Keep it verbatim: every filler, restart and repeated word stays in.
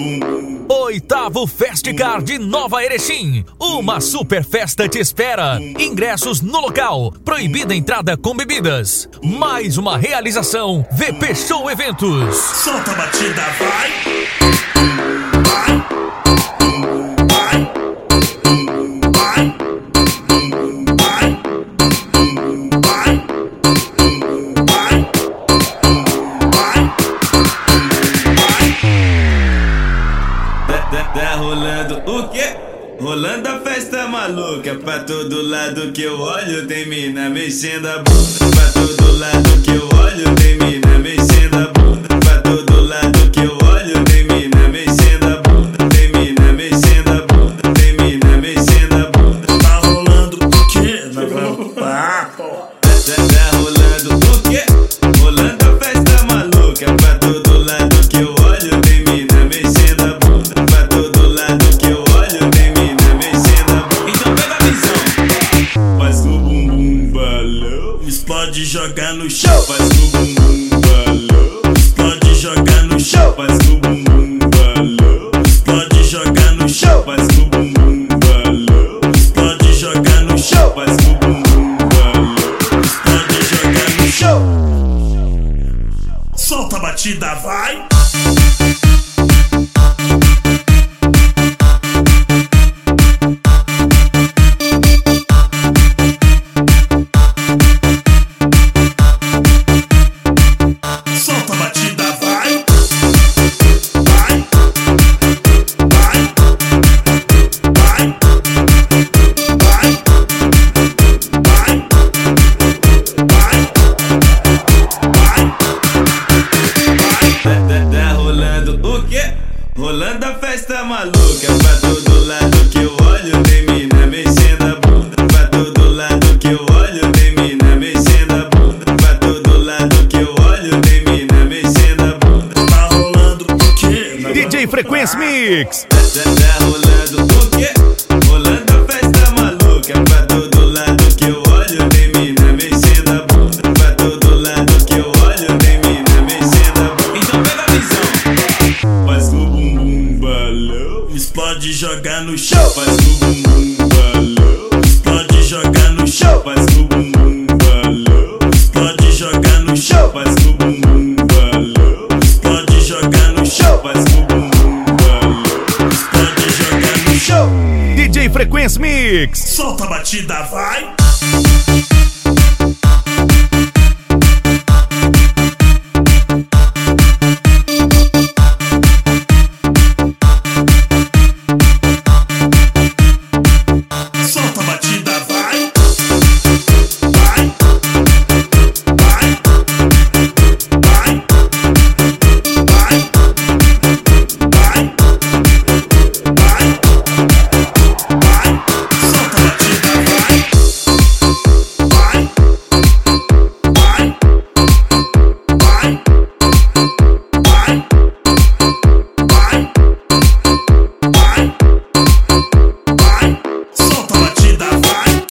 Oitavo Festcar de Nova Erechim. Uma super festa te espera. Ingressos no local. Proibida entrada com bebidas. Mais uma realização V P Show Eventos. Solta a batida, vai. Tá rolando o quê? Rolando a festa maluca. Pra todo lado que eu olho tem mina mexendo a bunda. Pra todo lado que eu olho tem mina mexendo a bunda. Pra todo lado que eu olho tem mina mexendo a bunda. Tem mina mexendo a bunda. Tem mina mexendo a bunda. Tá rolando o quê? Tá, tá rolando o quê? Rolando a festa maluca. Pra todo lado que eu olho tem mina mexendo a bunda. Pra todo lado que eu olho tem mina mexendo a bunda. Então pega a visão. Faz o bumbum balão. explode, joga no chão. Faz o bumbum balão. Explode, joga no chão. Faz o bumbum balão. Explode, joga no chão. Faz o bumbum balão. Explode, joga no chão. Faz o bumbum balão. Explode, joga no chão. Solta a batida, vai. Solta a batida, vai. Vai. Vai. Vai. Vai. Vai. Vai. Vai. Tá, tá, tá rolando o quê? Rolando a festa maluca. Pra todo lado que eu olho tem mina mexendo a bunda. Pra todo lado que eu olho tem mina mexendo a bunda. Pra todo lado que eu olho tem mina mexendo a bunda. Tá rolando o quê? D J Frequência Mix. Tá, tá, tá rolando o quê? Rolando a festa maluca. Pra todo lado que eu olho tem mina mexendo a bunda. Pra todo lado que eu olho tem mina mexendo a bunda. Então pega a visão. Faz o bumbum balão. Explode, joga no chão. Faz o bumbum balão. Explode, joga no chão. Faz o bumbum balão. Explode, joga no chão. Faz o bumbum balão. Explode, joga no chão. Faz o bumbum balão. Explode, joga no chão. D J Frequência Mix. Solta a batida, vai.